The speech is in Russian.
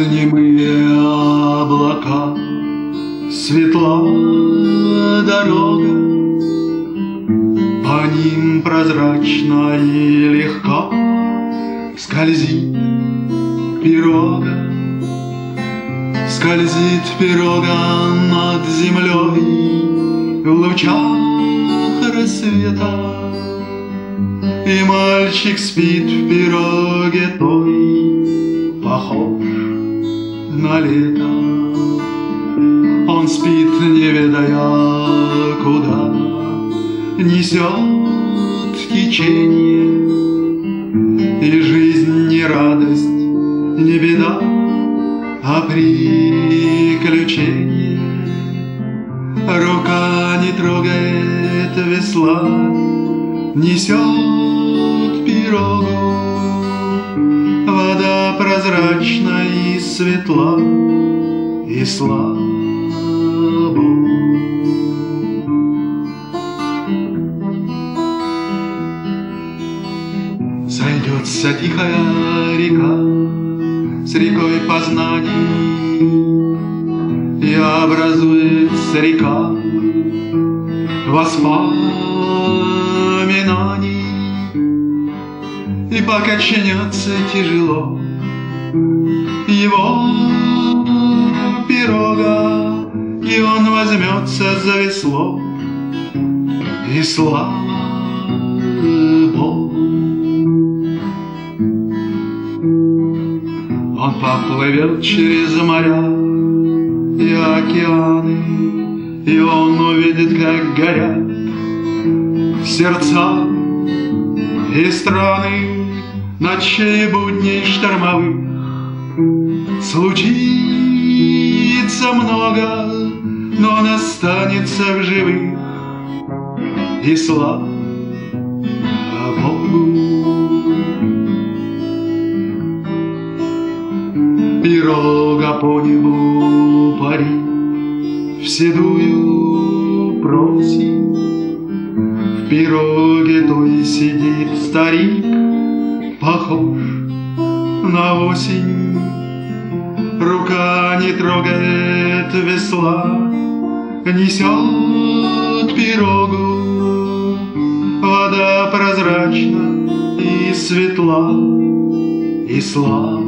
немые облака, светла дорога, по ним прозрачно и легко скользит пирога. Скользит пирога над землей в лучах рассвета, и мальчик спит в пироге той, похож на лето. Он спит, не ведая, куда несет течение, и жизнь не радость, не беда, а приключение. Рука не трогает весла, несет пирогу. Вода прозрачна и светла, и слава Богу. Сойдется тихая река с рекой познаний, и образуется река воспоминаний, и покачнется тяжело его пирога, и он возьмется за весло, и слава Богу. Он поплывет через моря и океаны, и он увидит, как горят сердца и страны ночей будней штормовых. Случится много, но он останется в живых, и слава Богу. Пирога по небу парит в седую просень, в пироге той сидит старик, похож на осень. Рука не трогает весла, несет пирогу. Вода прозрачна и светла, и слава